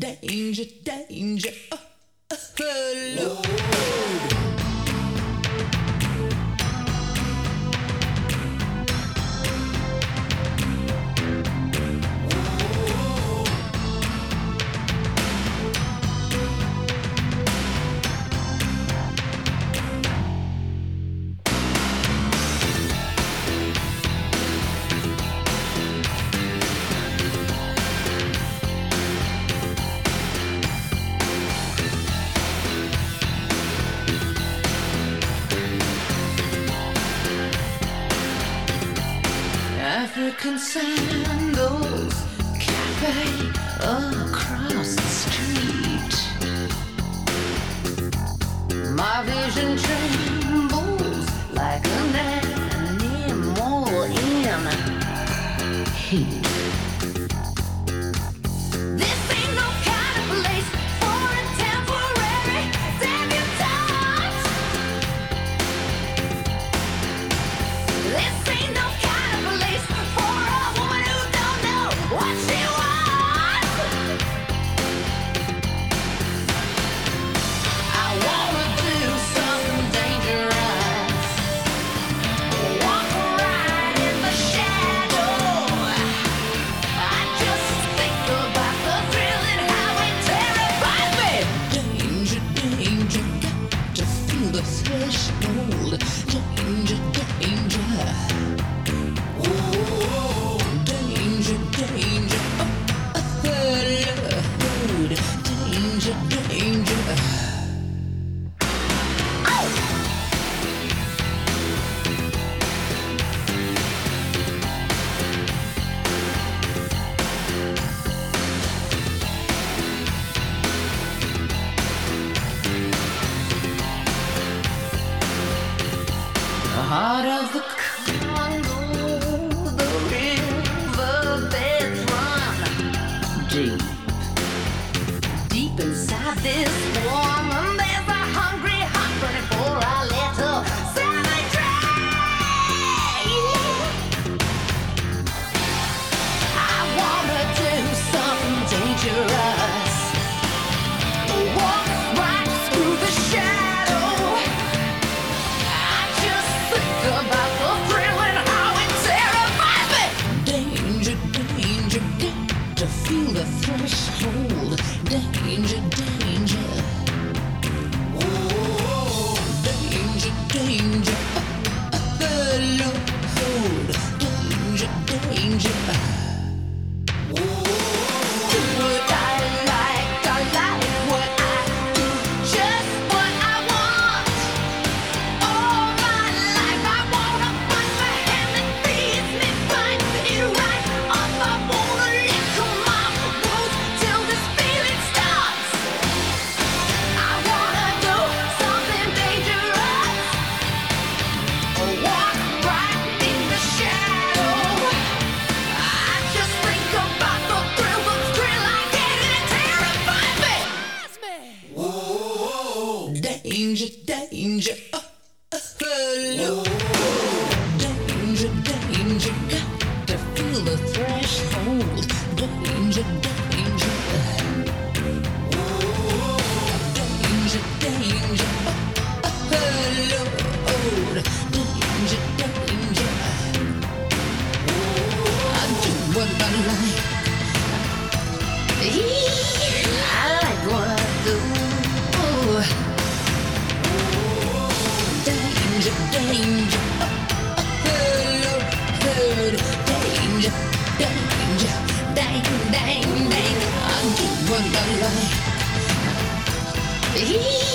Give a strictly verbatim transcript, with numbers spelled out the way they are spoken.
danger, danger. Oh, oh, Lord. African sandals, cafe across the street. My vision trembles like an animal in heat. This ain't no kind of place for a temporary debutante. This ain't no kind of place for a woman who don't know what she wants. I wanna do something dangerous, walk right in the shadow. I just think about the thrill and how it terrifies me. Danger, danger, got to feel the threshold. Danger, danger. Ooh, danger, danger. Oh, oh, Lord. Danger, danger. The heart of the Congo, the riverbeds run deep. Deep inside this woman, there's a hungry heart burning for a little savagery. I wanna do something dangerous, walk right through the shadow. I just think about the thrill and how it terrifies me. Danger, danger, got to feel the threshold. Danger, danger. Ooh, danger, danger. Oh, oh, Lord. Danger, danger. What I like, I like what I do, just what I want. All my life I wanna find my hand that feeds me, find it right on my wanna lick my boots till this feeling stops. I wanna do something dangerous, walk right in the shadow. I just think about the thrill, the thrill I get, and it terrifies me. Whoa, danger, danger. Oh, oh, Lord. Danger, danger, got to feel the threshold. Danger, danger. Whoa, danger, danger. Oh, oh, Lord. Danger, danger. I do what I like. I like what I do. Danger, danger. Oh, Lord. Danger, danger. Dang, dang, dang. I do what I like.